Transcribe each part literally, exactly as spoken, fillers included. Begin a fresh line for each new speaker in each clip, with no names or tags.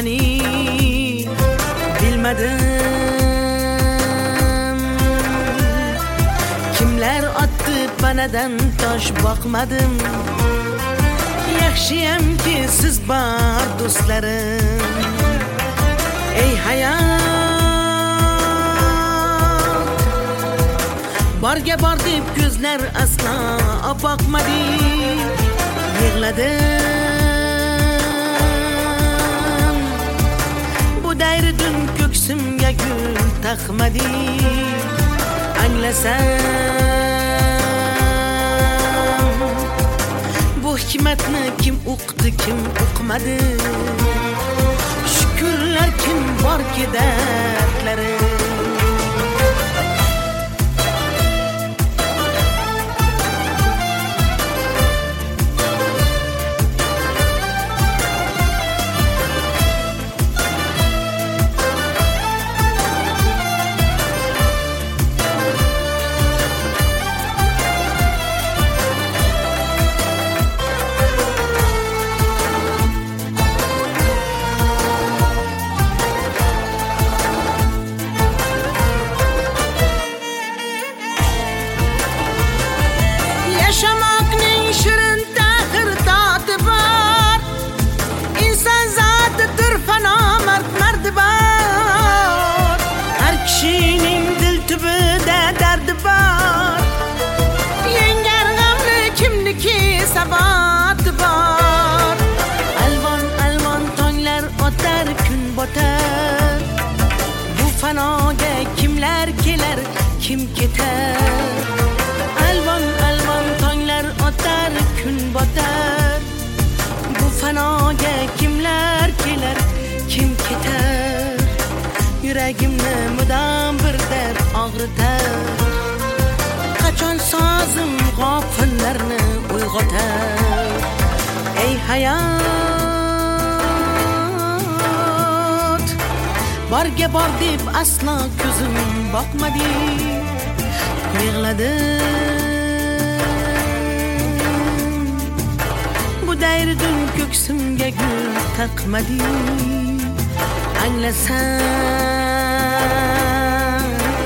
qani bilmadim. Kimlar otdi panadan tosh boqmadim. Yaxshiyamki siz bor do'stlarim. Ey hayot, borga bor deb ko'zlar aslo boqmadi. Yig'ladim, bu dayridun ko'ksimga gul taqmadi. Anglasam, bu hikmatni kim o'qdi, kim o'qmadi. Shukrlar kim borki dardlari. Yaşamakning shirin tahir toti bor. İnson zotidir fano mard mardi bor. Har kishining dil tubida dardi bor. Yengar g'amni kimniki saboti bor. Alvon alvon tonglar o'tar, kun botar. Bu fanoga kimlar kelar, kim ketar. Alvon alvon tonglar o'tar, kun botar. Bu fanoga kimlar kelar, kim ketar. Yuragimni mudom bir dard og'ritar. Qachon sozim g'ofillarni uyg'otar. Ey hayot, borga bor deb aslo ko'zim boqmadi. Yig'ladim, bu dayridun ko'ksimga gul taqmadi. Anglasam,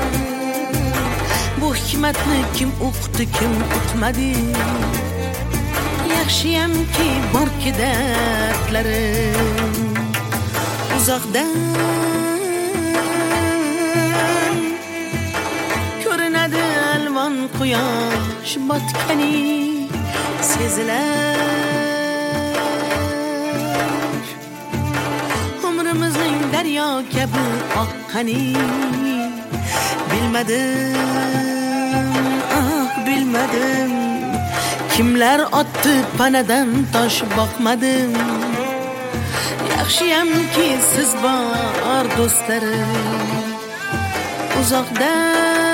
bu hikmatni kim o'qdi, kim o'qmadi. Yaxshiyamki borki dardlarim. Uzoqdan ko'rinadi alvon quyosh botgani. Sezilar umrimizning daryo kabi oqqani. Bilmadim, ah bilmadim, kimlar otdi panadan tosh boqmadim. Yaxshiyamki siz bor do'stlarim. Uzoqdan